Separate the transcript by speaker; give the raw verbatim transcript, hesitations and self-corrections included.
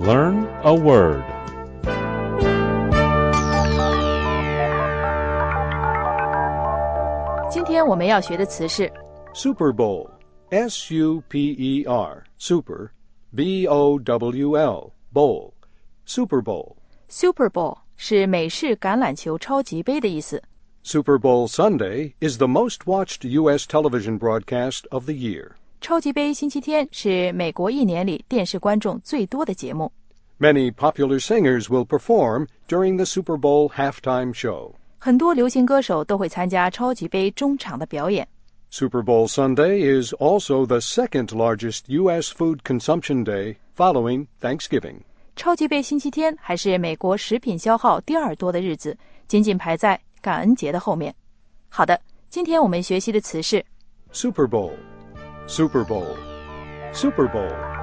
Speaker 1: Learn a word.
Speaker 2: 今天我们要学的词是
Speaker 3: Super Bowl, S U P E R, Super, B O W L, Bowl, Super Bowl.
Speaker 2: Super Bowl 是美式橄榄球超级杯的意思。
Speaker 3: Super Bowl Sunday is the most watched U S television broadcast of the year.
Speaker 2: 超级杯星期天是美国一年里电视观众最多的节目。
Speaker 3: Many popular singers will perform during the Super Bowl halftime show.
Speaker 2: 很多流行歌手都会参加超级杯中场的表演。
Speaker 3: Super Bowl Sunday is also the second largest U S food consumption day following Thanksgiving.
Speaker 2: 超级杯星期天还是美国食品消耗第二多的日子，仅仅排在感恩节的后面。好的，今天我们学习的词是
Speaker 3: Super Bowl, Super Bowl, Super Bowl.